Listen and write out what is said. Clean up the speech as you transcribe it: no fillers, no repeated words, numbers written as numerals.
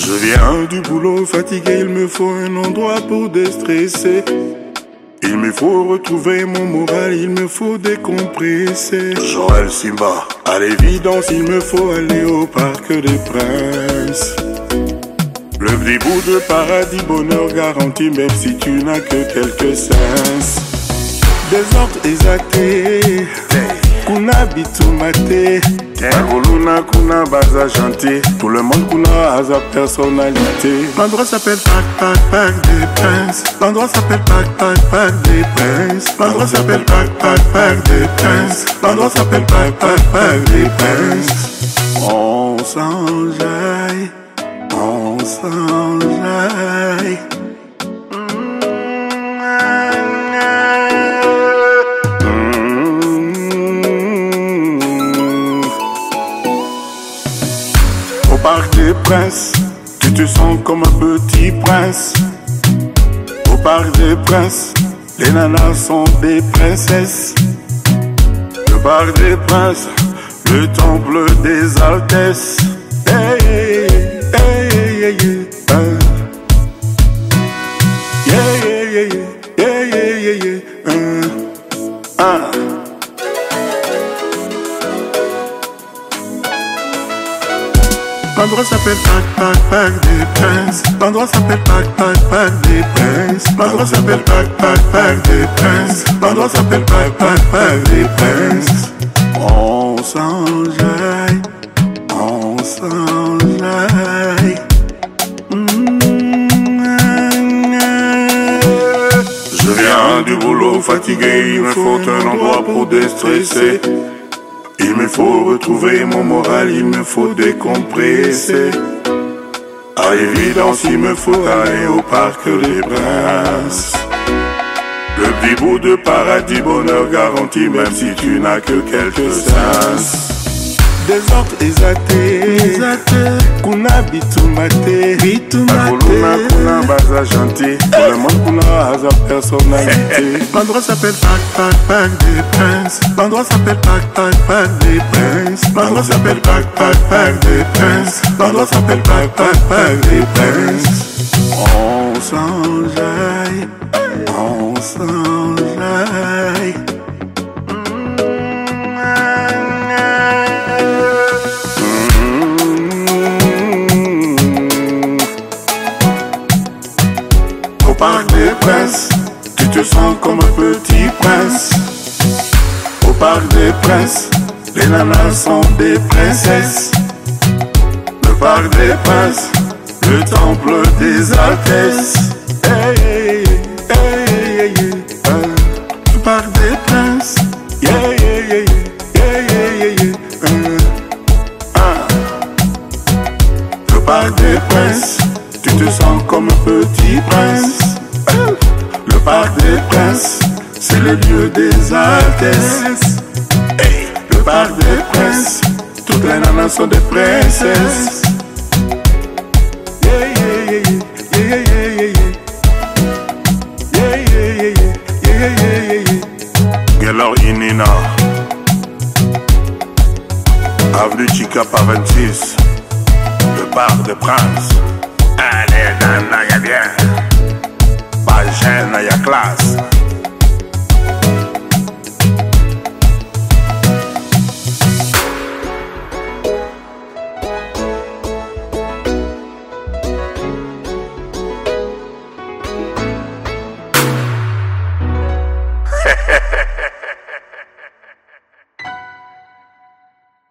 Je viens du boulot fatigué, il me faut un endroit pour déstresser. Il me faut retrouver mon moral, il me faut décompresser. Joël Simba, à l'évidence, il me faut aller au parc des Princes. Le petit bout de paradis, bonheur garanti, même si tu n'as que quelques sens. Désordre exalté, kuna bitumate, Kuluna kuna baza gentil, tout le monde kuna a sa personnalité. L'endroit s'appelle Parc des Princes. L'endroit s'appelle Parc des Princes. L'endroit s'appelle Parc des Princes. L'endroit s'appelle Parc des Princes. On s'enjaille, on s'enjaille. Au parc des Princes, tu te sens comme un petit prince. Au parc des Princes, les nanas sont des princesses. Le parc des Princes, le temple des altesses. Hey, hey, hey, hey, hey. Yeah, yeah, yeah, yeah, yeah, yeah, yeah. L'endroit s'appelle Parc des Princes. L'endroit s'appelle Parc des Princes. L'endroit s'appelle Parc des Princes. L'endroit s'appelle Parc des Princes. On s'enjaille, on s'enjaille. Je viens du boulot fatigué, il me faut un endroit pour déstresser. Il me faut retrouver mon moral, il me faut décompresser. À l'évidence, il me faut aller au parc des Princes. Le petit bout de paradis, bonheur garanti, même si tu n'as que quelques sens. Désordre exalté, kuna bitumate, kuna baza gentil, tout le monde kuna a sa personnalité. L'endroit s'appelle Parc des Princes. L'endroit s'appelle Parc des Princes. L'endroit s'appelle Parc des Princes. L'endroit s'appelle Parc des Princes. On s'enjaille, on s'enjaille. Au parc des Princes, tu te sens comme un petit prince. Au parc des Princes, les nanas sont des princesses. Le parc des Princes, le temple des altesses. Hey, hey, hey, hey, hey. Le parc des Princes, yeah, yeah, yeah, yeah, yeah, yeah, yeah. Le parc des Princes, tu te sens comme un petit prince. Le parc des Princes, c'est le lieu des altesses. Hey, le parc des Princes, toutes les nanas sont des princesses. Yeah, yeah, yeah, yeah, yeah, yeah, yeah. Yeah, yeah, yeah, yeah, yeah, yeah, yeah. Gelor Inina, avenue Chica par 26, le parc des Princes. Allez, nana, y'a bien. Pas gêne, y'a classe.